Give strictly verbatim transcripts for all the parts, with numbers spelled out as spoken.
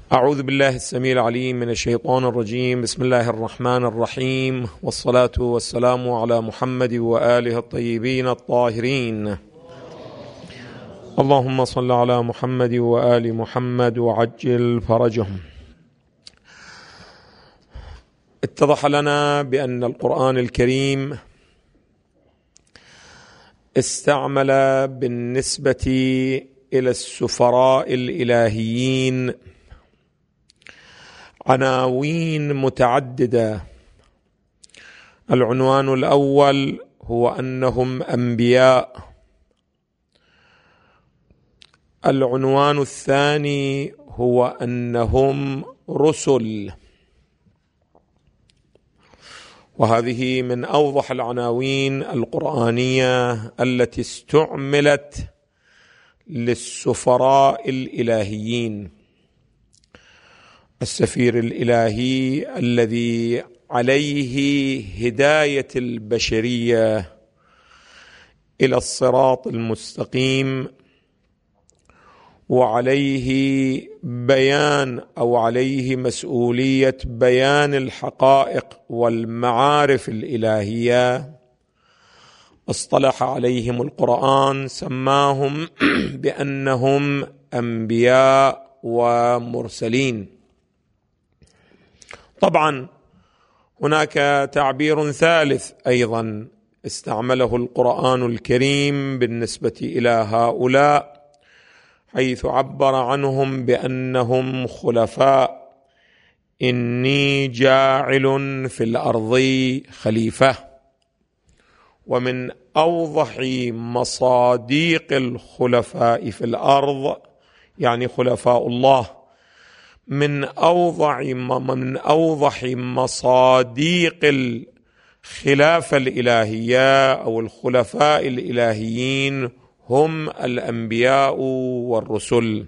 أعوذ بالله السميع العليم من الشيطان الرجيم. بسم الله الرحمن الرحيم، والصلاة والسلام على محمد وآله الطيبين الطاهرين. اللهم صل على محمد وآل محمد وعجل فرجهم. اتضح لنا بأن القرآن الكريم استعمل بالنسبة إلى السفراء الإلهيين عناوين متعددة. العنوان الأول هو أنهم أنبياء. العنوان الثاني هو أنهم رسل، وهذه من أوضح العناوين القرآنية التي استعملت للسفراء الإلهيين. السفير الإلهي الذي عليه هداية البشرية إلى الصراط المستقيم، وعليه بيان أو عليه مسؤولية بيان الحقائق والمعارف الإلهية، اصطلح عليهم القرآن، سماهم بأنهم أنبياء ومرسلين. طبعا هناك تعبير ثالث أيضا استعمله القرآن الكريم بالنسبة إلى هؤلاء، حيث عبر عنهم بأنهم خلفاء. إني جاعل في الأرض خليفة. ومن أوضح مصاديق الخلفاء في الأرض يعني خلفاء الله، من أوضح من أوضح مصاديق الخلافة الإلهية أو الخلفاء الإلهيين هم الأنبياء والرسل.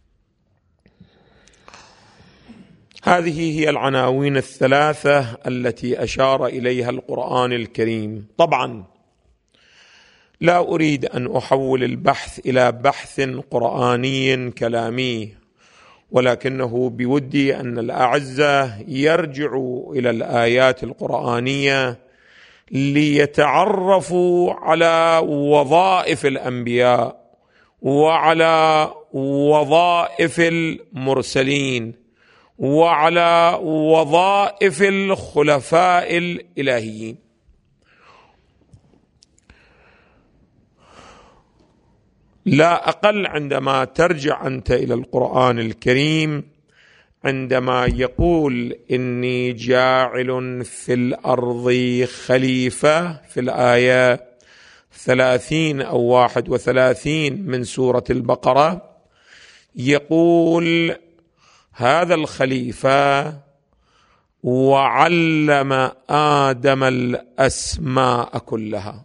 هذه هي العناوين الثلاثة التي أشار إليها القرآن الكريم. طبعا لا أريد أن أحول البحث إلى بحث قرآني كلامي، ولكنه بودي أن الأعزة يرجعوا إلى الآيات القرآنية ليتعرفوا على وظائف الأنبياء وعلى وظائف المرسلين وعلى وظائف الخلفاء الإلهيين. لا أقل عندما ترجع أنت إلى القرآن الكريم، عندما يقول إني جاعل في الأرض خليفة في الآية ثلاثين أو واحد وثلاثين من سورة البقرة، يقول هذا الخليفة وعلم آدم الأسماء كلها.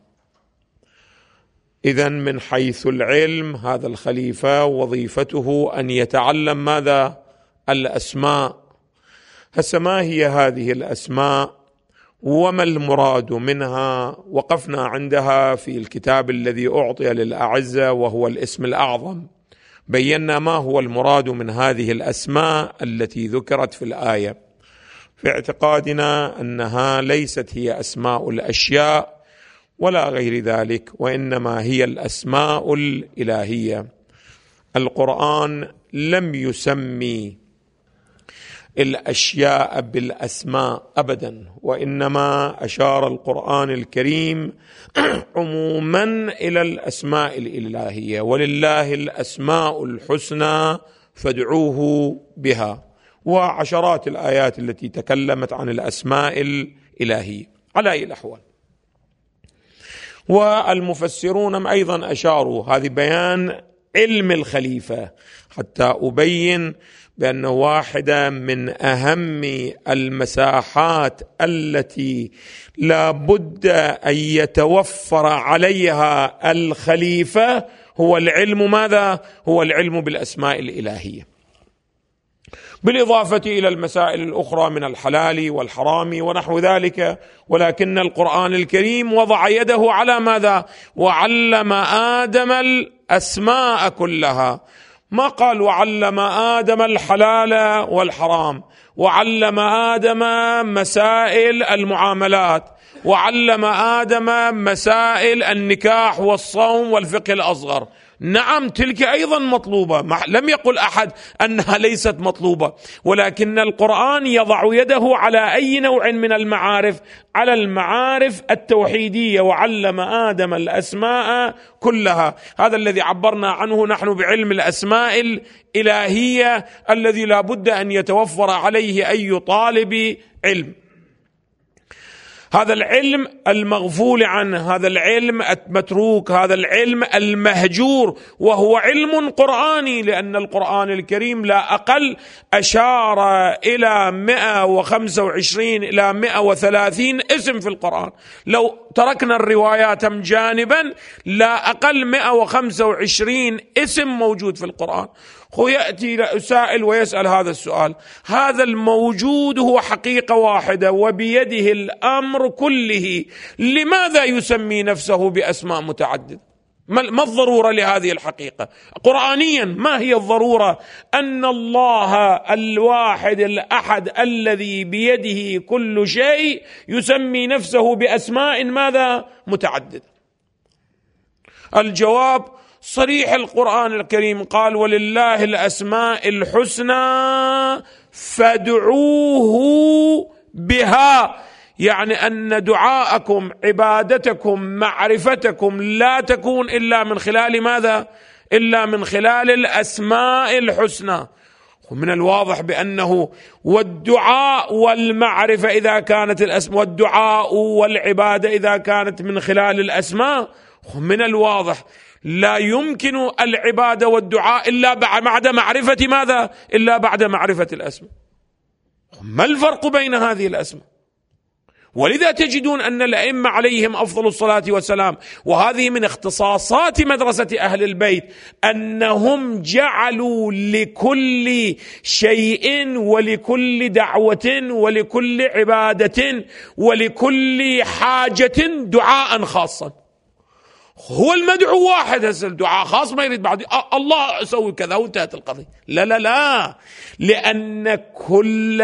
إذن من حيث العلم هذا الخليفة وظيفته أن يتعلم ماذا؟ الأسماء. هسه ما هي هذه الأسماء وما المراد منها؟ وقفنا عندها في الكتاب الذي أعطي للأعزة وهو الاسم الأعظم، بينا ما هو المراد من هذه الأسماء التي ذكرت في الآية. في اعتقادنا أنها ليست هي أسماء الأشياء ولا غير ذلك، وإنما هي الأسماء الإلهية. القرآن لم يسمي الأشياء بالأسماء أبدا، وإنما أشار القرآن الكريم عموما إلى الأسماء الإلهية. ولله الأسماء الحسنى فادعوه بها، وعشرات الآيات التي تكلمت عن الأسماء الإلهية. على أي الأحوال، والمفسرون أيضا أشاروا هذه بيان علم الخليفة، حتى أبين بأن واحدة من أهم المساحات التي لا بد أن يتوفر عليها الخليفة هو العلم ماذا؟ هو العلم بالأسماء الإلهية، بالإضافة إلى المسائل الأخرى من الحلال والحرام ونحو ذلك. ولكن القرآن الكريم وضع يده على ماذا؟ وعلم آدم الأسماء كلها. ما قال وعلم آدم الحلال والحرام، وعلم آدم مسائل المعاملات، وعلم آدم مسائل النكاح والصوم والفقه الأصغر. نعم تلك أيضا مطلوبة، لم يقل أحد أنها ليست مطلوبة، ولكن القرآن يضع يده على أي نوع من المعارف؟ على المعارف التوحيدية. وعلم آدم الأسماء كلها، هذا الذي عبرنا عنه نحن بعلم الأسماء الإلهية الذي لا بد أن يتوفر عليه أي طالب علم. هذا العلم المغفول عنه، هذا العلم المتروك، هذا العلم المهجور، وهو علم قرآني، لأن القرآن الكريم لا أقل أشار إلى مئة وخمسة وعشرين إلى مئة وثلاثين اسم في القرآن. لو تركنا الروايات جانبا لا أقل مئة وخمسة وعشرين اسم موجود في القرآن. هو يأتي سائل ويسأل هذا السؤال، هذا الموجود هو حقيقة واحدة وبيده الأمر كله، لماذا يسمي نفسه بأسماء متعددة؟ ما الضرورة لهذه الحقيقة؟ قرآنيا ما هي الضرورة أن الله الواحد الأحد الذي بيده كل شيء يسمي نفسه بأسماء ماذا؟ متعددة. الجواب صريح، القرآن الكريم قال ولله الأسماء الحسنى فادعوه بها، يعني أن دعاءكم، عبادتكم، معرفتكم لا تكون إلا من خلال ماذا؟ إلا من خلال الأسماء الحسنى. ومن الواضح بأنه والدعاء والمعرفة إذا كانت الأسماء، والدعاء والعبادة إذا كانت من خلال الأسماء، من الواضح لا يمكن العبادة والدعاء إلا بعد معرفة ماذا؟ إلا بعد معرفة الأسماء. ما الفرق بين هذه الأسماء؟ ولذا تجدون أن الأئمة عليهم أفضل الصلاة والسلام، وهذه من اختصاصات مدرسة أهل البيت، أنهم جعلوا لكل شيء ولكل دعوة ولكل عبادة ولكل حاجة دعاء خاصا. هو المدعو واحد، هسه الدعاء خاص ما يريد بعد الله أسوي كذا وانتهت القضية. لا لا لا، لأن كل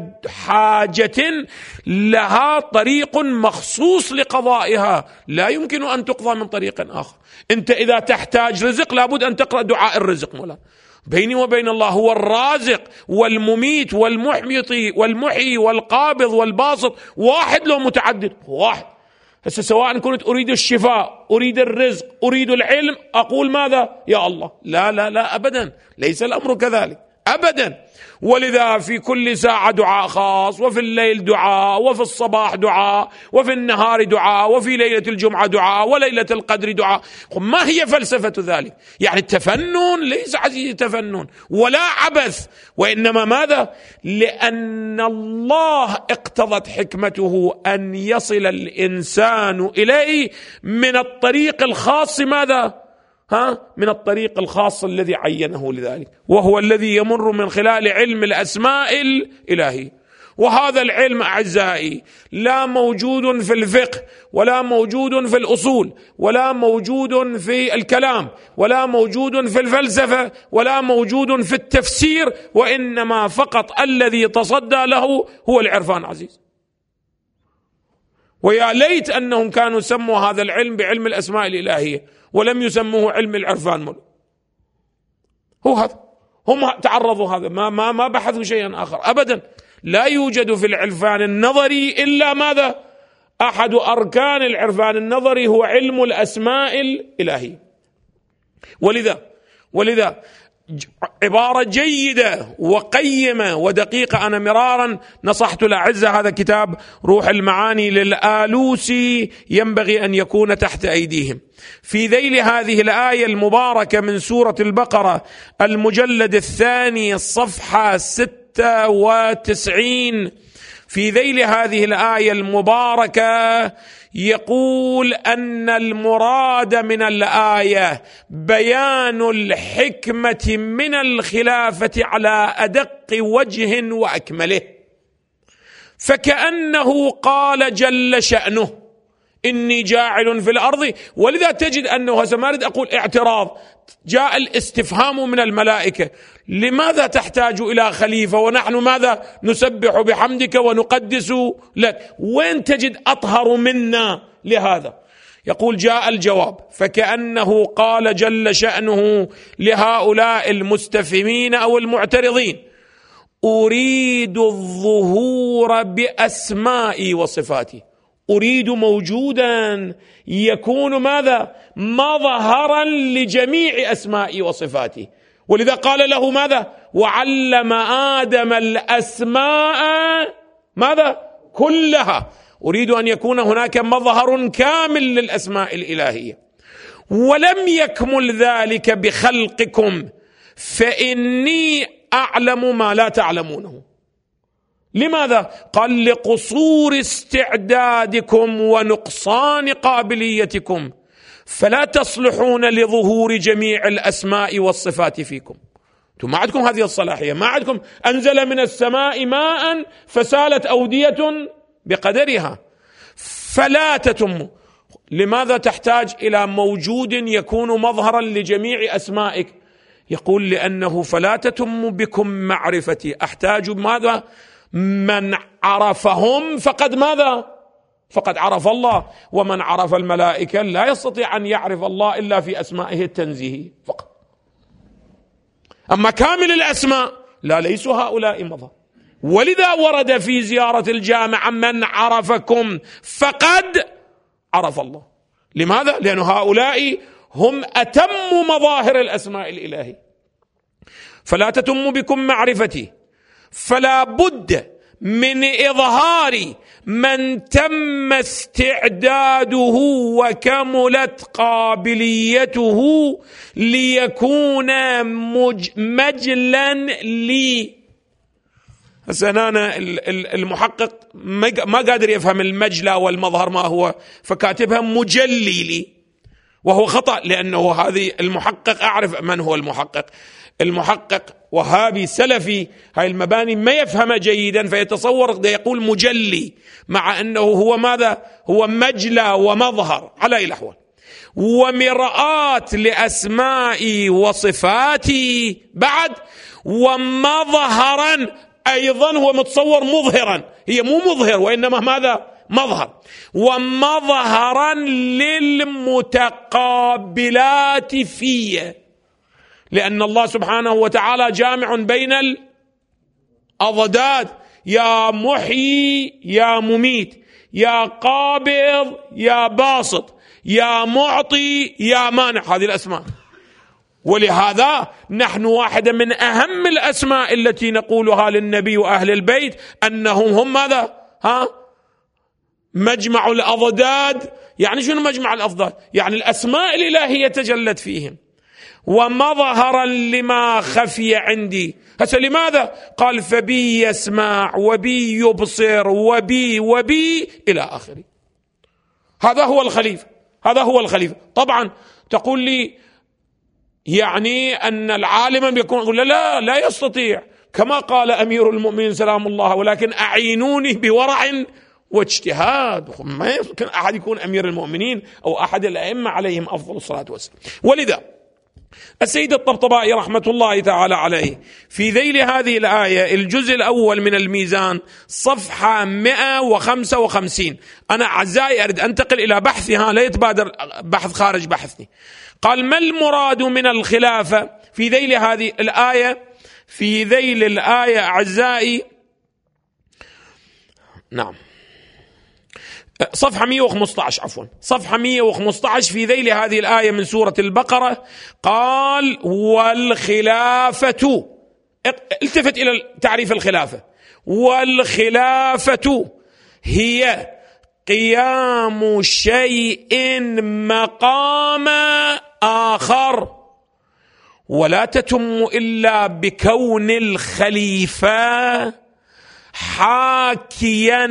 حاجة لها طريق مخصوص لقضائها، لا يمكن أن تقضى من طريق آخر. أنت إذا تحتاج رزق لابد أن تقرأ دعاء الرزق. مولا بيني وبين الله هو الرازق والمميت والمحيي والمحيي والقابض والباسط، واحد لو متعدد؟ واحد. هسه سواء كنت أريد الشفاء، أريد الرزق، أريد العلم، أقول ماذا؟ يا الله. لا لا لا أبدا، ليس الأمر كذلك أبدا. ولذا في كل ساعة دعاء خاص، وفي الليل دعاء، وفي الصباح دعاء، وفي النهار دعاء، وفي ليلة الجمعة دعاء، وليلة القدر دعاء. ما هي فلسفة ذلك؟ يعني التفنن ليس عزيزي تفنن ولا عبث، وإنما ماذا؟ لأن الله اقتضت حكمته أن يصل الإنسان إليه من الطريق الخاص ماذا؟ ها؟ من الطريق الخاص الذي عينه لذلك، وهو الذي يمر من خلال علم الأسماء الإلهي. وهذا العلم أعزائي لا موجود في الفقه، ولا موجود في الأصول، ولا موجود في الكلام، ولا موجود في الفلسفة، ولا موجود في التفسير، وإنما فقط الذي تصدى له هو العرفان عزيز. ويا ليت أنهم كانوا سموا هذا العلم بعلم الأسماء الإلهية ولم يسموه علم العرفان. مل هو هذا، هم تعرضوا هذا، ما ما ما بحثوا شيئا آخر أبدا. لا يوجد في العرفان النظري إلا ماذا؟ أحد أركان العرفان النظري هو علم الأسماء الإلهية. ولذا ولذا عبارة جيدة وقيمة ودقيقة، أنا مرارا نصحت الأعزة هذا كتاب روح المعاني للآلوسي ينبغي أن يكون تحت أيديهم. في ذيل هذه الآية المباركة من سورة البقرة المجلد الثاني الصفحة ستة وتسعين، في ذيل هذه الآية المباركة يقول أن المراد من الآية بيان الحكمة من الخلافة على أدق وجه وأكمله، فكأنه قال جل شأنه إني جاعل في الأرض. ولذا تجد أنه هذا ما أريد أقول اعتراض، جاء الاستفهام من الملائكة: لماذا تحتاج إلى خليفة ونحن ماذا نسبح بحمدك ونقدس لك؟ وين تجد أطهر منا لهذا؟ يقول جاء الجواب، فكأنه قال جل شأنه لهؤلاء المستفهمين أو المعترضين: أريد الظهور بأسمائي وصفاتي. أريد موجودا يكون ماذا؟ مظهرا لجميع أسمائي وصفاتي. ولذا قال له ماذا؟ وعلم آدم الأسماء ماذا؟ كلها. أريد أن يكون هناك مظهر كامل للأسماء الإلهية. ولم يكمل ذلك بخلقكم فإني أعلم ما لا تعلمونه. لماذا؟ قال: لقصور استعدادكم ونقصان قابليتكم، فلا تصلحون لظهور جميع الأسماء والصفات فيكم. أنتم ما عندكم هذه الصلاحية، ما عندكم أنزل من السماء ماء فسالت أودية بقدرها، فلا تتم. لماذا تحتاج إلى موجود يكون مظهرا لجميع أسمائك؟ يقول: لأنه فلا تتم بكم معرفتي، أحتاج ماذا؟ من عرفهم فقد ماذا؟ فقد عرف الله. ومن عرف الملائكة لا يستطيع أن يعرف الله إلا في أسمائه التنزيهي فقط. أما كامل الأسماء لا، ليسوا هؤلاء مظهر. ولذا ورد في زيارة الجامع: من عرفكم فقد عرف الله. لماذا؟ لأن هؤلاء هم أتم مظاهر الأسماء الإلهية. فلا تتم بكم معرفتي، فلا بد من إظهار من تم استعداده وكملت قابليته ليكون مجلا لي. هسه المحقق ما قادر يفهم المجلى والمظهر ما هو، فكاتبها مجلي لي، وهو خطأ، لأنه هذه المحقق أعرف من هو المحقق. المحقق وهابي سلفي، هاي المباني ما يفهم جيدا، فيتصور ده يقول مجلي، مع أنه هو ماذا؟ هو مجلى ومظهر على أي الأحوال. ومرآة لأسمائي وصفاتي بعد، ومظهرا أيضا هو متصور مظهرا، هي مو مظهر وإنما ماذا؟ مظهر. ومظهرا للمتقابلات فيه، لأن الله سبحانه وتعالى جامع بين الأضداد: يا محيي يا مميت، يا قابض يا باسط، يا معطي يا مانع، هذه الأسماء. ولهذا نحن واحدة من أهم الأسماء التي نقولها للنبي وأهل البيت أنهم هم ماذا؟ ها؟ مجمع الأضداد. يعني شنو مجمع الأضداد؟ يعني الأسماء الإلهية تجلت فيهم. ومظهرا لما خفي عندي. هسه لماذا؟ قال: فبي يسمع وبي يبصر وبي وبي إلى آخره. هذا هو الخليفة، هذا هو الخليفة. طبعا تقول لي يعني أن العالم يكون، أقول لا لا يستطيع، كما قال أمير المؤمنين سلام الله: ولكن أعينوني بورع واجتهاد. ما يمكن أحد يكون أمير المؤمنين أو أحد الأئمة عليهم أفضل الصلاة والسلام. ولذا السيد الطبطبائي رحمة الله تعالى عليه في ذيل هذه الآية الجزء الأول من الميزان صفحة مئة وخمسة وخمسين، أنا أعزائي أريد أنتقل إلى بحثها، لا يتبادر بحث خارج بحثي. قال: ما المراد من الخلافة في ذيل هذه الآية؟ في ذيل الآية أعزائي، نعم، صفحة مئة وخمسة عشر عفوا صفحة مئة وخمسة عشر في ذيل هذه الآية من سورة البقرة. قال: والخلافة، التفت إلى تعريف الخلافة: والخلافة هي قيام شيء مقام آخر، ولا تتم إلا بكون الخليفة حاكيا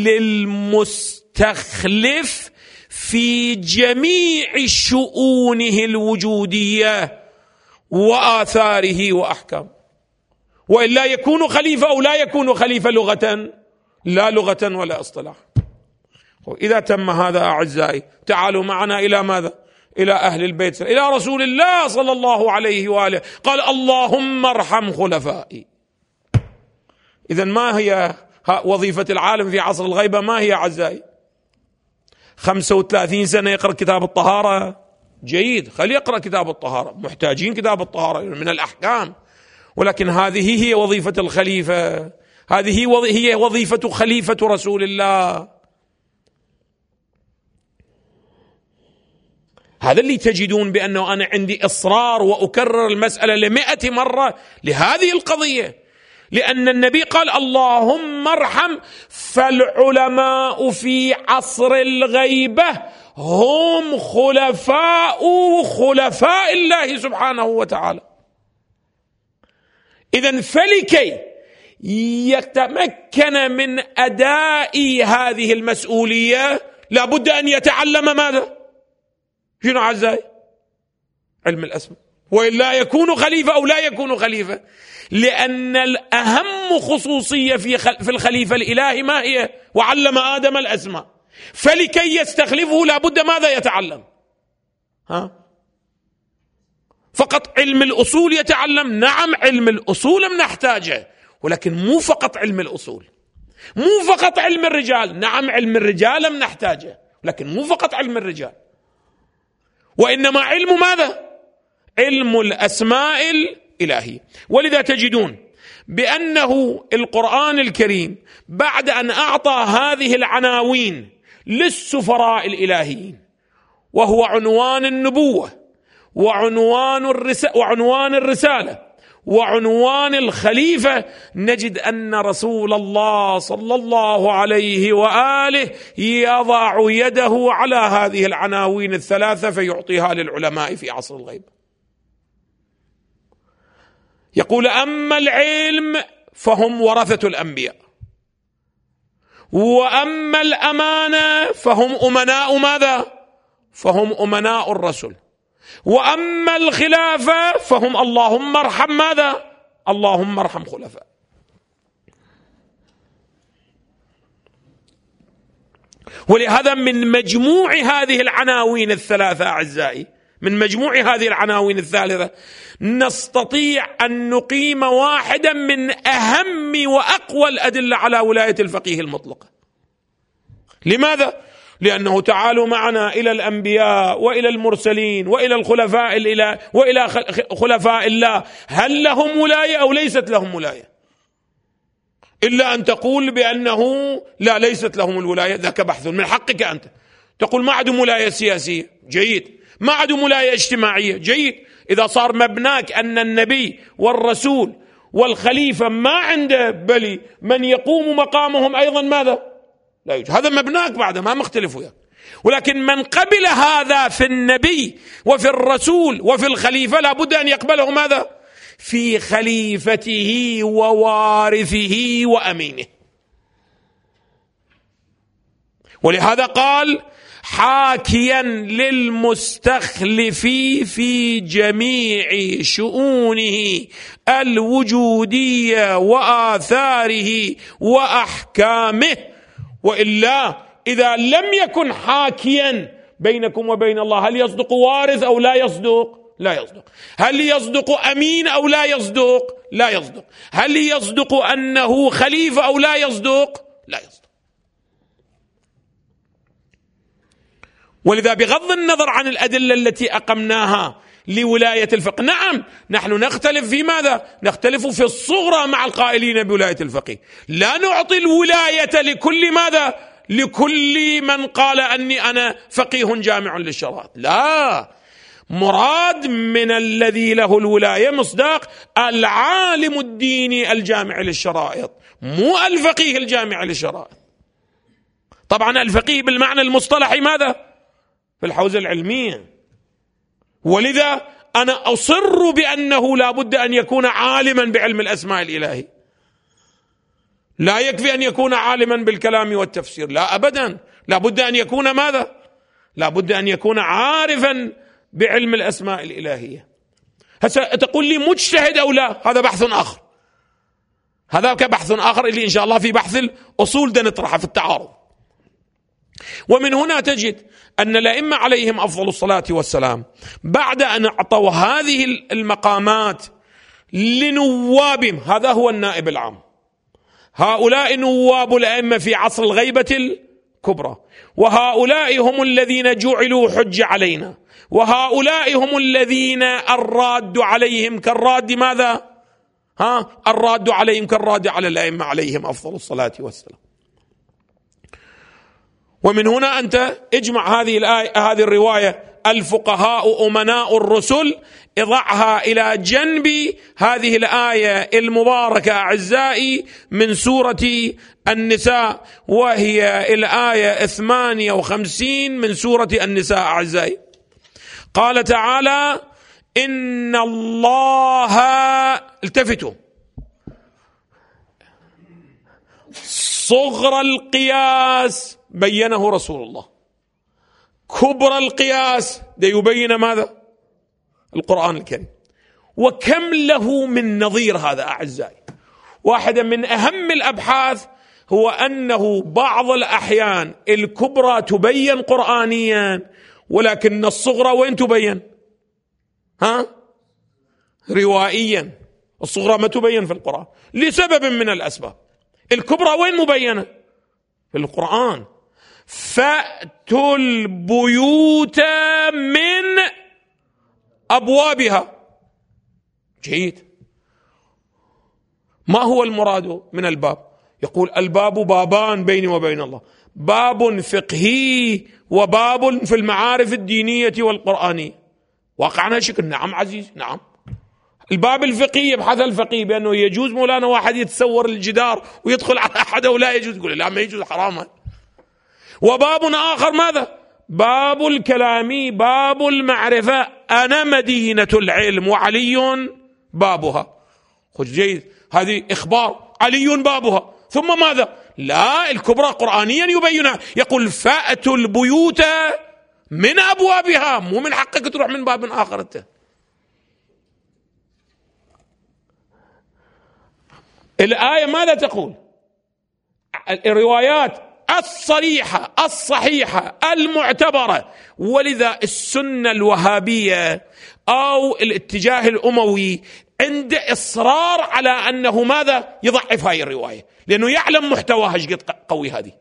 للمستخلف في جميع شؤونه الوجودية وآثاره وأحكامه. وإلا يكون خليفة أو لا يكون خليفة لغة، لا لغة ولا اصطلاح. إذا تم هذا أعزائي تعالوا معنا إلى ماذا؟ إلى أهل البيت، إلى رسول الله صلى الله عليه وآله، قال اللهم ارحم خلفائي. إذن ما هي وظيفة العالم في عصر الغيبة؟ ما هي أعزائي؟ خمسة وثلاثين سنة يقرأ كتاب الطهارة، جيد، خلي يقرأ كتاب الطهارة، محتاجين كتاب الطهارة من الأحكام، ولكن هذه هي وظيفة الخليفة، هذه هي وظيفة خليفة رسول الله. هذا اللي تجدون بأنه أنا عندي إصرار وأكرر المسألة لمئة مرة لهذه القضية، لأن النبي قال اللهم ارحم، فالعلماء في عصر الغيبة هم خلفاء خلفاء الله سبحانه وتعالى. إذن فلكي يتمكن من أداء هذه المسؤولية لابد أن يتعلم ماذا؟ شنو أعزائي؟ علم الأسماء، وإلا يكون خليفة أو لا يكون خليفة، لأن الأهم خصوصية في في الخليفة الإلهي ما هي؟ وعلم آدم الأسماء، فلكي يستخلفه لابد ماذا يتعلم؟ ها؟ فقط علم الأصول يتعلم؟ نعم علم الأصول نحتاجه، ولكن مو فقط علم الأصول، مو فقط علم الرجال، نعم علم الرجال نحتاجه، لكن مو فقط علم الرجال، وإنما علم ماذا؟ علم الأسماء الإلهية. ولذا تجدون بأنه القرآن الكريم بعد أن أعطى هذه العناوين للسفراء الإلهيين، وهو عنوان النبوة وعنوان الرسالة وعنوان الرسالة وعنوان الخليفة، نجد أن رسول الله صلى الله عليه وآله يضع يده على هذه العناوين الثلاثة فيعطيها للعلماء في عصر الغيب. يقول أما العلم فهم ورثة الأنبياء، وأما الأمانة فهم أمناء ماذا؟ فهم أمناء الرسل، وأما الخلافة فهم اللهم ارحم ماذا؟ اللهم ارحم خلفاء. ولهذا من مجموع هذه العناوين الثلاثة أعزائي، من مجموع هذه العناوين الثالثة نستطيع أن نقيم واحدا من أهم وأقوى الأدلة على ولاية الفقيه المطلقة. لماذا؟ لأنه تعالوا معنا إلى الأنبياء وإلى المرسلين وإلى الخلفاء الإله وإلى خلفاء الله، هل لهم ولاية أو ليست لهم ولاية؟ إلا أن تقول بأنه لا ليست لهم الولاية، ذاك بحث من حقك أنت تقول ما عندهم ولاية سياسية، جيد، ما عندهم ولاية اجتماعية، جيد. إذا صار مبناك أن النبي والرسول والخليفة ما عنده بل من يقوم مقامهم أيضا ماذا؟ لا يوجد، هذا مبناك بعد ما مختلف وياك. ولكن من قبل هذا في النبي وفي الرسول وفي الخليفة لابد أن يقبله ماذا؟ في خليفته ووارثه وأمينه. ولهذا قال حاكيا للمستخلف في جميع شؤونه الوجودية وآثاره وأحكامه، وإلا إذا لم يكن حاكيا بينكم وبين الله هل يصدق وارث أو لا يصدق؟ لا يصدق. هل يصدق أمين أو لا يصدق؟ لا يصدق. هل يصدق أنه خليفة أو لا يصدق؟ لا يصدق. ولذا بغض النظر عن الأدلة التي أقمناها لولاية الفقيه، نعم نحن نختلف في ماذا؟ نختلف في الصغرى مع القائلين بولاية الفقيه، لا نعطي الولاية لكل ماذا؟ لكل من قال أني أنا فقيه جامع للشرائط، لا، مراد من الذي له الولاية مصداق العالم الديني الجامع للشرائط، مو الفقيه الجامع للشرائط. طبعا الفقيه بالمعنى المصطلحي ماذا؟ في الحوزة العلمية. ولذا أنا أصر بأنه لا بد أن يكون عالما بعلم الأسماء الإلهي، لا يكفي أن يكون عالما بالكلام والتفسير، لا أبدا، لا بد أن يكون ماذا؟ لا بد أن يكون عارفا بعلم الأسماء الإلهية. هسه تقول لي مجتهد أو لا، هذا بحث آخر، هذا كبحث آخر اللي إن شاء الله في بحث الأصول ده نطرحه في التعارض. ومن هنا تجد أن الأئمة عليهم أفضل الصلاة والسلام بعد أن أعطوا هذه المقامات لنوابهم، هذا هو النائب العام، هؤلاء نواب الأئمة في عصر الغيبة الكبرى، وهؤلاء هم الذين جعلوا حج علينا، وهؤلاء هم الذين الراد عليهم كالراد ماذا؟ ها الراد عليهم كالراد على الأئمة عليهم أفضل الصلاة والسلام. ومن هنا أنت اجمع هذه الآية هذه الرواية الفقهاء أمناء الرسل، اضعها إلى جنب هذه الآية المباركة أعزائي من سورة النساء، وهي الآية ثمانية وخمسين من سورة النساء أعزائي. قال تعالى: إن الله، التفتوا، صغر القياس بينه رسول الله، كبر القياس ده يبين ماذا؟ القرآن الكريم. وكم له من نظير هذا أعزائي. واحدة من أهم الأبحاث هو أنه بعض الأحيان الكبرى تبين قرآنيا، ولكن الصغرى وين تبين؟ ها؟ روائيا. الصغرى ما تبين في القرآن لسبب من الأسباب. الكبرى وين مبينة؟ في القرآن. فأتوا البيوت من أبوابها. جيد. ما هو المراد من الباب؟ يقول الباب بابان بيني وبين الله، باب فقهي وباب في المعارف الدينية والقرآنية. واقعنا شكل نعم عزيز، نعم. الباب الفقهي يبحث الفقيه بأنه يجوز مولانا واحد يتسور الجدار ويدخل على أحد ولا يجوز، يقول لا ما يجوز حراما. وباب آخر ماذا؟ باب الكلام، باب المعرفة. أنا مدينة العلم وعلي بابها. خذ جيد، هذه إخبار، علي بابها. ثم ماذا؟ لا، الكبرى قرآنيا يبينها، يقول فأتوا البيوت من أبوابها، مو من حقك تروح من باب آخر انت. الآية ماذا تقول؟ الروايات الصريحة الصحيحة المعتبرة. ولذا السنة الوهابية أو الاتجاه الأموي عند إصرار على أنه ماذا؟ يضعف هاي الرواية، لأنه يعلم محتواها ايش قد قوي هذه.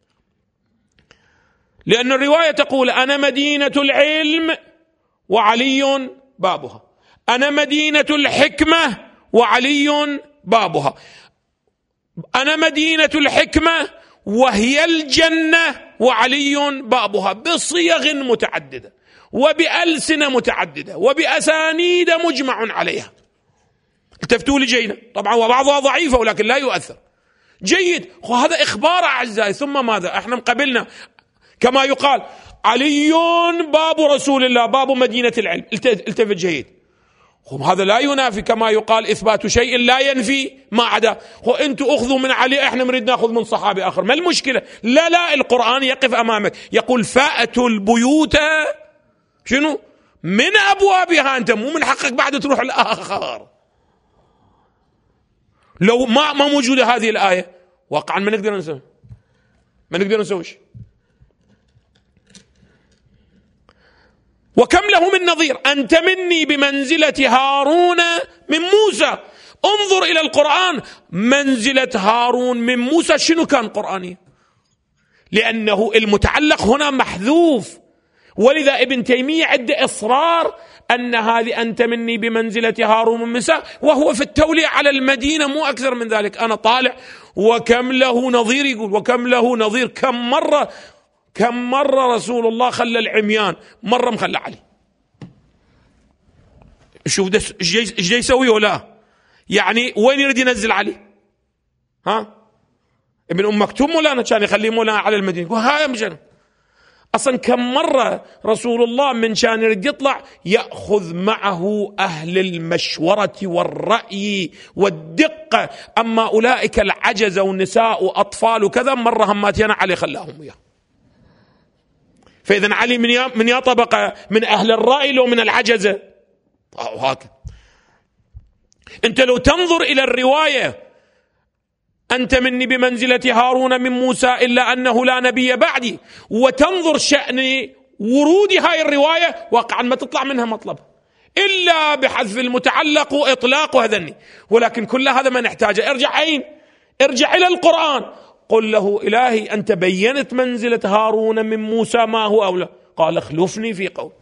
لأن الرواية تقول أنا مدينة العلم وعلي بابها، أنا مدينة الحكمة وعلي بابها، أنا مدينة الحكمة وهي الجنة وعلي بابها، بصيغ متعددة وبألسنة متعددة وبأسانيد مجمع عليها. التفتوا لي جيدا، طبعا وبعضها ضعيفة ولكن لا يؤثر. جيد، هذا إخبار أعزائي. ثم ماذا؟ احنا قبلنا كما يقال علي باب رسول الله، باب مدينة العلم. التفت جيد، هذا لا ينافي كما يقال إثبات شيء لا ينفي ما عدا. وأنتوا أخذوا من علي، احنا نريد نأخذ من صحابي آخر، ما المشكلة؟ لا لا، القرآن يقف أمامك يقول فأتوا البيوت شنو؟ من أبوابها. أنت مو من حقك بعد تروح الآخر. لو ما ما موجودة هذه الآية واقعا ما نقدر نسوي ما نقدر نسوي شيء. وكم له من نظير. أنت مني بمنزلة هارون من موسى. انظر إلى القرآن، منزلة هارون من موسى شنو كان قرآني؟ لأنه المتعلق هنا محذوف. ولذا ابن تيمية عنده إصرار أن هذه أنت مني بمنزلة هارون من موسى، وهو في التولية على المدينة مو أكثر من ذلك. أنا طالع وكم له نظير، يقول وكم له نظير. كم مرة كم مرة رسول الله خلى العميان، مرة مخلى علي. شوف ده ايش جاي يسوي ولا يعني وين يريد ينزل علي؟ ها ابن ام مكتوم مولانا كان يخليه مولانا على المدينة، يقول هاي مجنون. اصلا كم مرة رسول الله من كان يريد يطلع يأخذ معه اهل المشورة والرأي والدقة. اما اولئك العجز والنساء واطفال وكذا، مرة هماتينا علي خلاهم وياه. فإذا علي من يا من يا طبقة، من أهل الرأي لو من العجزة. وهكذا أنت لو تنظر إلى الرواية أنت مني بمنزلة هارون من موسى إلا أنه لا نبي بعدي، وتنظر شأن ورود هاي الرواية واقعا ما تطلع منها مطلب إلا بحذف المتعلق وإطلاق وهذني، ولكن كل هذا ما نحتاجه. ارجع أين؟ ارجع إلى القرآن، قل له إلهي أنت بينت منزلة هارون من موسى ما هو أولى، قال اخلفني في قوم.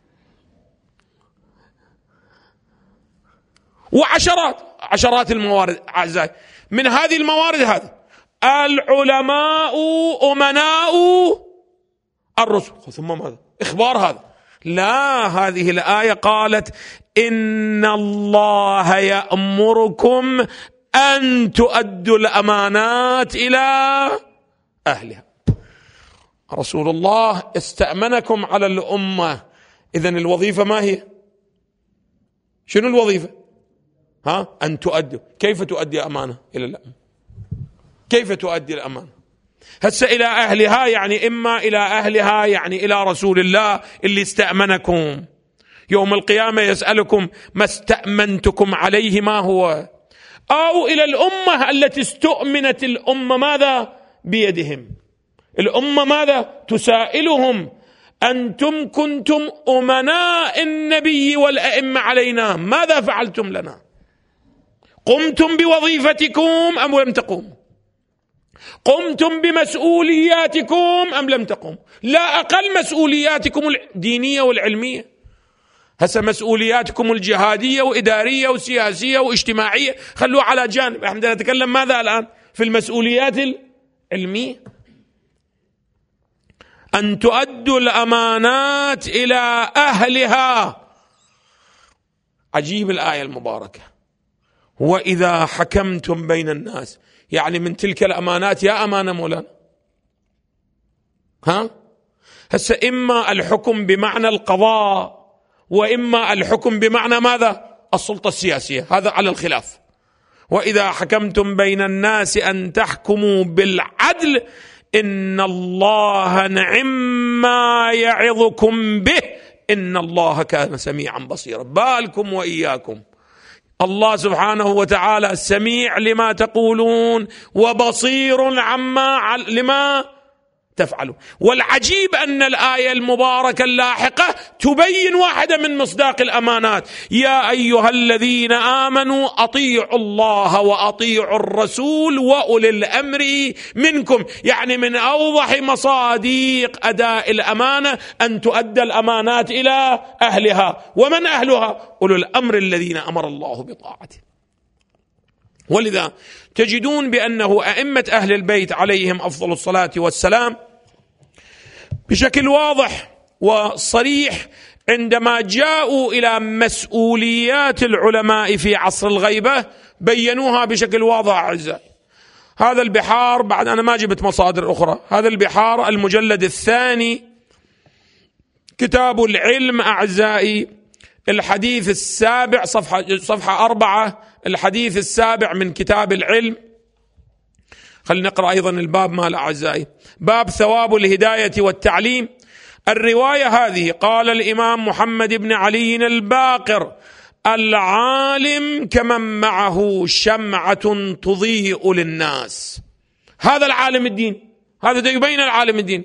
وعشرات عشرات الموارد أعزائي، من هذه الموارد هذه العلماء أمناء الرسل، ثم ماذا؟ إخبار هذا. لا، هذه الآية قالت إن الله يأمركم أن تؤدوا الأمانات إلى أهلها. رسول الله استأمنكم على الأمة، إذن الوظيفة ما هي؟ شنو الوظيفة؟ ها؟ أن تؤدوا. كيف تؤدي أمانة إلى الأمة؟ كيف تؤدي الأمانة؟ هسه إلى أهلها يعني إما إلى أهلها يعني إلى رسول الله اللي استأمنكم. يوم القيامة يسألكم ما استأمنتكم عليه ما هو، أو إلى الأمة التي استؤمنت الأمة ماذا بيدهم. الأمة ماذا تسائلهم؟ أنتم كنتم أمناء النبي والأئمة علينا، ماذا فعلتم لنا؟ قمتم بوظيفتكم أم لم تقوموا؟ قمتم بمسؤولياتكم أم لم تقوموا؟ لا أقل مسؤولياتكم الدينية والعلمية، هسه مسؤولياتكم الجهادية وإدارية وسياسية واجتماعية خلوها على جانب، احنا نتكلم ماذا الآن؟ في المسؤوليات العلمية. أن تؤدوا الأمانات إلى أهلها. عجيب الآية المباركة، وإذا حكمتم بين الناس، يعني من تلك الأمانات يا أمانة مولانا، ها؟ هسه إما الحكم بمعنى القضاء وإما الحكم بمعنى ماذا؟ السلطة السياسية، هذا على الخلاف. وإذا حكمتم بين الناس أن تحكموا بالعدل إن الله نعم ما يعظكم به إن الله كان سميعا بصيرا. بالكم وإياكم، الله سبحانه وتعالى سميع لما تقولون وبصير عما لما تفعلوا. والعجيب أن الآية المباركة اللاحقة تبين واحدة من مصداق الأمانات: يا أيها الذين آمنوا أطيعوا الله وأطيعوا الرسول وأولي الأمر منكم. يعني من أوضح مصادق أداء الأمانة أن تؤدى الأمانات إلى أهلها. ومن أهلها؟ أولو الأمر الذين أمر الله بطاعته. ولذا تجدون بأنه أئمة أهل البيت عليهم أفضل الصلاة والسلام بشكل واضح وصريح عندما جاءوا إلى مسؤوليات العلماء في عصر الغيبة بينوها بشكل واضح. أعزائي، هذا البحار، بعد أنا ما جبت مصادر أخرى، هذا البحار المجلد الثاني كتاب العلم أعزائي، الحديث السابع، صفحة صفحة أربعة، الحديث السابع من كتاب العلم. خلينا نقرأ أيضا الباب مال أعزائي، باب ثواب الهداية والتعليم. الرواية هذه: قال الإمام محمد بن علي الباقر: العالم كمن معه شمعة تضيء للناس. هذا العالم الدين، هذا ده يبين العالم الدين.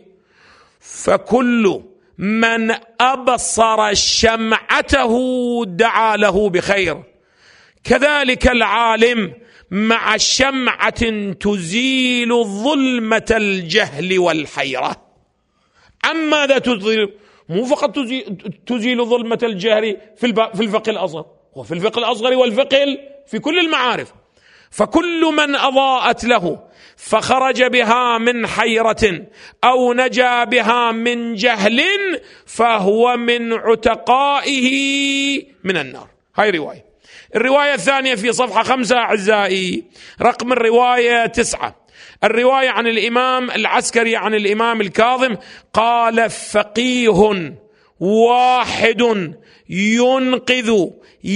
فكل من أبصر شمعته دعا له بخير، كذلك العالم مع شمعة تزيل ظلمة الجهل والحيرة. عن ماذا تزيل؟ مو فقط تزيل ظلمة الجهل في الفقه الأصغر، وفي الفقه الأصغر والفقه في كل المعارف. فكل من أضاءت له فخرج بها من حيرة أو نجا بها من جهل فهو من عتقائه من النار. هاي رواية. الرواية الثانية في صفحة خمسة أعزائي، رقم الرواية تسعة، الرواية عن الإمام العسكري عن الإمام الكاظم: قال: فقيه واحد ينقذ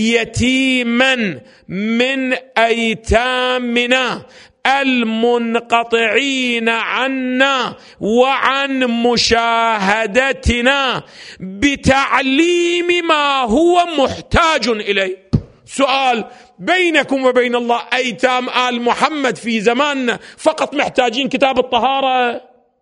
يتيما من أيتامنا المنقطعين عنا وعن مشاهدتنا بتعليم ما هو محتاج إليه. سؤال: بينكم وبين الله أيتام آل محمد في زماننا فقط محتاجين كتاب الطهارة؟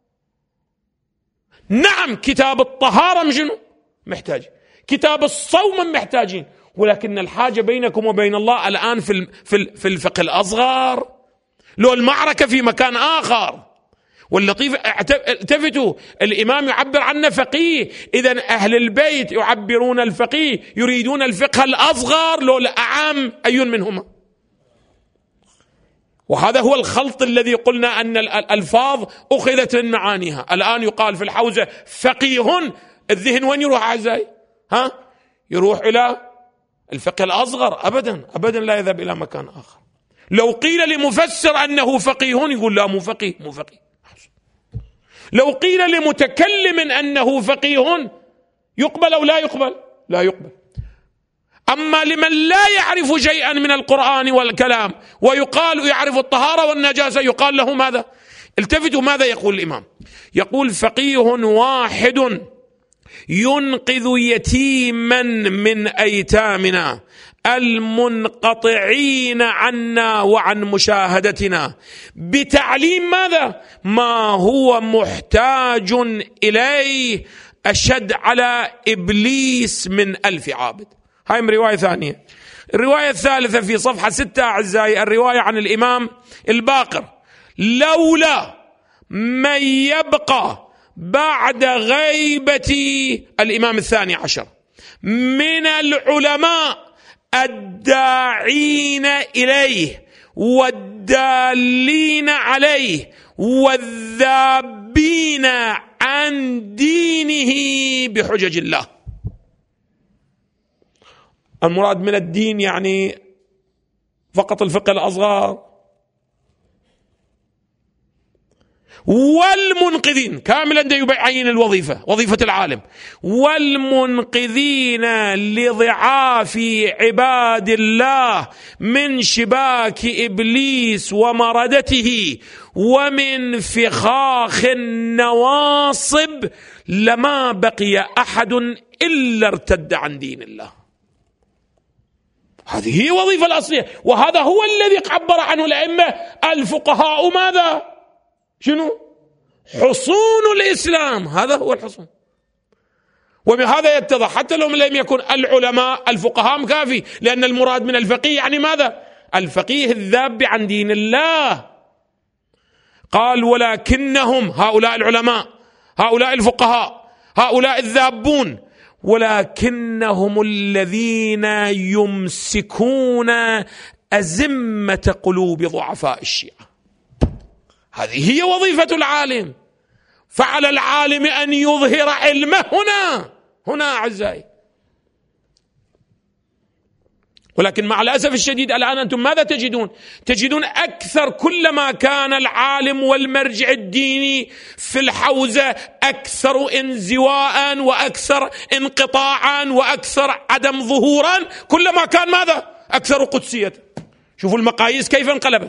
نعم كتاب الطهارة مجنو محتاج، كتاب الصوم محتاجين، ولكن الحاجة بينكم وبين الله الآن في في الفقه الأصغر، لو المعركة في مكان آخر. واللطيف التفتوا، الإمام يعبر عنه فقيه، إذن أهل البيت يعبرون الفقيه يريدون الفقه الأصغر لو الأعم أي منهما. وهذا هو الخلط الذي قلنا أن الألفاظ أخذت من معانيها. الآن يقال في الحوزة فقيه، الذهن وين يروح أعزائي؟ ها؟ يروح إلى الفقه الأصغر؟ أبدا أبدا لا يذهب إلى مكان آخر. لو قيل لمفسر أنه فقيه يقول لا مو فقيه مو فقيه. لو قيل لمتكلم أنه فقيه يقبل أو لا يقبل؟ لا يقبل. أما لمن لا يعرف شيئا من القرآن والكلام ويقال يعرف الطهارة والنجاسة يقال له ماذا؟ التفتوا ماذا يقول الإمام؟ يقول فقيه واحد ينقذ يتيما من أيتامنا المنقطعين عنا وعن مشاهدتنا بتعليم ماذا؟ ما هو محتاج إليه أشد على إبليس من ألف عابد. هاي من رواية ثانية. الرواية الثالثة في صفحة ستة أعزائي، الرواية عن الإمام الباقر: لولا من يبقى بعد غيبة الإمام الثاني عشر من العلماء الداعين إليه والدالين عليه والذابين عن دينه بحجج الله. المراد من الدين يعني فقط الفقه الأصغر. والمنقذين كاملا ده يبين الوظيفة، وظيفة العالم، والمنقذين لضعاف عباد الله من شباك إبليس ومردته ومن فخاخ النواصب لما بقي أحد إلا ارتد عن دين الله. هذه هي وظيفة الأصلية، وهذا هو الذي عبر عنه الأئمة الفقهاء ماذا؟ شنو؟ حصون الإسلام. هذا هو الحصون. وبهذا يتضح حتى لو لم يكن العلماء الفقهاء مكافي، لأن المراد من الفقيه يعني ماذا؟ الفقيه الذاب عن دين الله. قال ولكنهم هؤلاء العلماء، هؤلاء الفقهاء، هؤلاء الذابون، ولكنهم الذين يمسكون أزمة قلوب ضعفاء الشيعة. هذه هي وظيفة العالم. فعلى العالم أن يظهر علمه هنا هنا أعزائي. ولكن مع الأسف الشديد الآن أنتم ماذا تجدون؟ تجدون أكثر كلما كان العالم والمرجع الديني في الحوزة أكثر انزواء وأكثر انقطاعا وأكثر عدم ظهورا، كلما كان ماذا؟ أكثر قدسية. شوفوا المقاييس كيف انقلبت،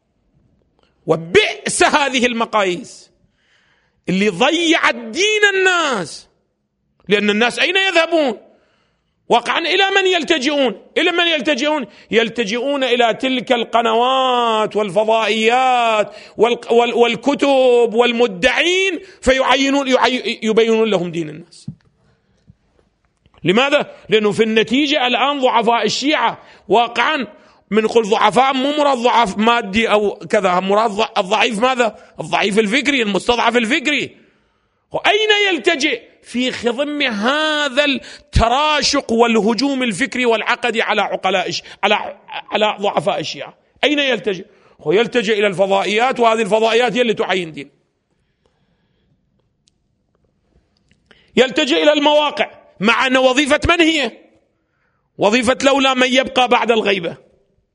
وبئس هذه المقاييس اللي ضيعت دين الناس. لأن الناس أين يذهبون؟ واقعا إلى من يلتجئون؟ إلى من يلتجئون؟ يلتجئون إلى تلك القنوات والفضائيات والكتب والمدعين، فيعينون يبينون لهم دين الناس. لماذا؟ لأنه في النتيجة الآن ضعفاء الشيعة واقعا، من قل ضعفاء مو مراد ضعف مادي أو كذا، مراد الضعيف ماذا؟ الضعيف الفكري، المستضعف الفكري. وأين يلتجئ؟ في خضم هذا التراشق والهجوم الفكري والعقدي على عقلاء على على ضعفاء الشيعة. أين يلتجئ؟ هو يلتجئ إلى الفضائيات، وهذه الفضائيات هي اللي تعين دين. يلتجئ إلى المواقع، مع أن وظيفة من هي؟ وظيفة لولا من يبقى بعد الغيبة.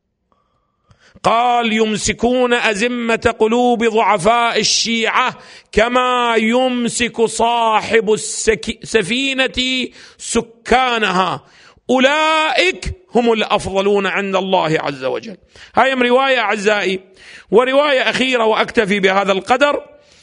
قال يمسكون أزمة قلوب ضعفاء الشيعة كما يمسك صاحب السفينة سكانها، أولئك هم الأفضلون عند الله عز وجل. هاي رواية أعزائي. ورواية أخيرة وأكتفي بهذا القدر،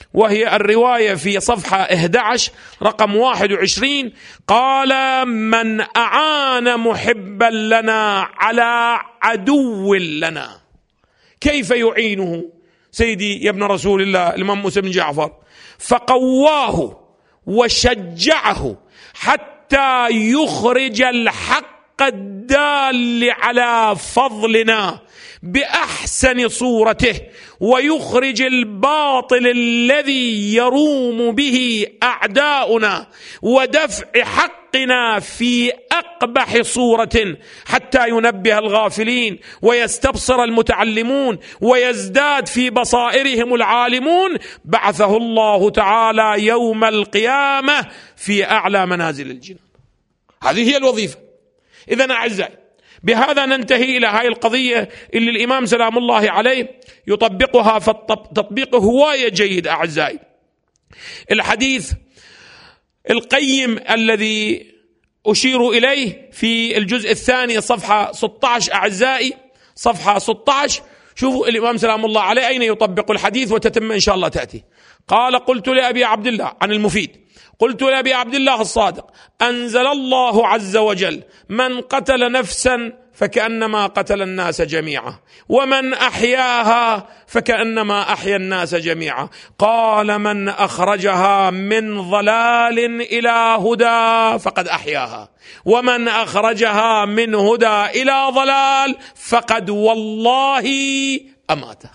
وهي الرواية في صفحة أحد عشر رقم واحد وعشرين. قال: من أعان محبا لنا على عدو لنا. كيف يعينه سيدي يا ابن رسول الله الإمام موسى بن جعفر؟ فقواه وشجعه حتى يخرج الحق الدال على فضلنا بأحسن صورته، ويخرج الباطل الذي يروم به أعداؤنا، ودفع حقنا في أقبح صورة، حتى ينبه الغافلين ويستبصر المتعلمون ويزداد في بصائرهم العالمون. بعثه الله تعالى يوم القيامة في أعلى منازل الجنة. هذه هي الوظيفة. إذن أعزائي، بهذا ننتهي إلى هاي القضية اللي الإمام سلام الله عليه يطبقها، فالتطبيق هواية جيد أعزائي. الحديث القيم الذي أشير إليه في الجزء الثاني صفحة ستة عشر أعزائي، صفحة ستة عشر، شوفوا الإمام سلام الله عليه أين يطبق الحديث وتتم إن شاء الله تأتي. قال: قلت لأبي عبد الله، عن المفيد، قلت لأبي عبد الله الصادق: أنزل الله عز وجل: من قتل نفسا فكأنما قتل الناس جميعا، ومن أحياها فكأنما أحيا الناس جميعا. قال: من أخرجها من ضلال إلى هدى فقد أحياها، ومن أخرجها من هدى إلى ضلال فقد والله أماته.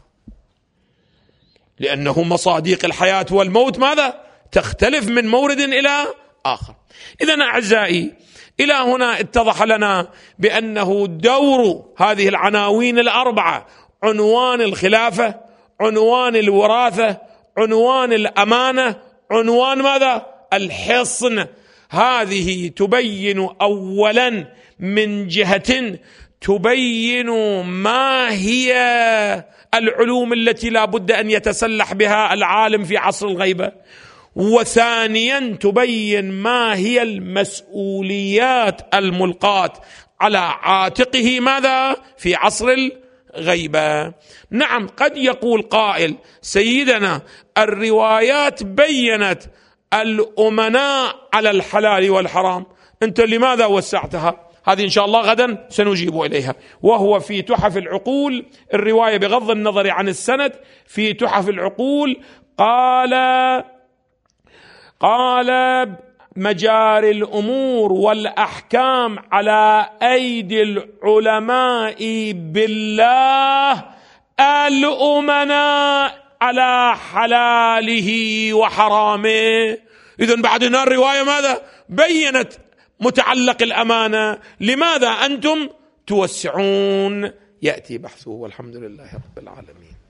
لأنه مصاديق الحياة والموت ماذا؟ تختلف من مورد إلى آخر. إذن أعزائي، إلى هنا اتضح لنا بأنه دور هذه العناوين الأربعة: عنوان الخلافة، عنوان الوراثة، عنوان الأمانة، عنوان ماذا؟ الحصن. هذه تبين أولا من جهة تبين ما هي العلوم التي لا بد أن يتسلح بها العالم في عصر الغيبة، وثانيا تبين ما هي المسؤوليات الملقاة على عاتقه ماذا في عصر الغيبة. نعم، قد يقول قائل: سيدنا الروايات بينت الأمناء على الحلال والحرام، أنت لماذا وسعتها؟ هذه إن شاء الله غدا سنجيب إليها، وهو في تحف العقول، الرواية بغض النظر عن السند، في تحف العقول قال قال مجاري الأمور والأحكام على أيدي العلماء بالله، الأمناء على حلاله وحرامه. إذن بعد هنا الرواية ماذا؟ بينت متعلق الأمانة، لماذا أنتم توسعون؟ يأتي بحثه، والحمد لله رب العالمين.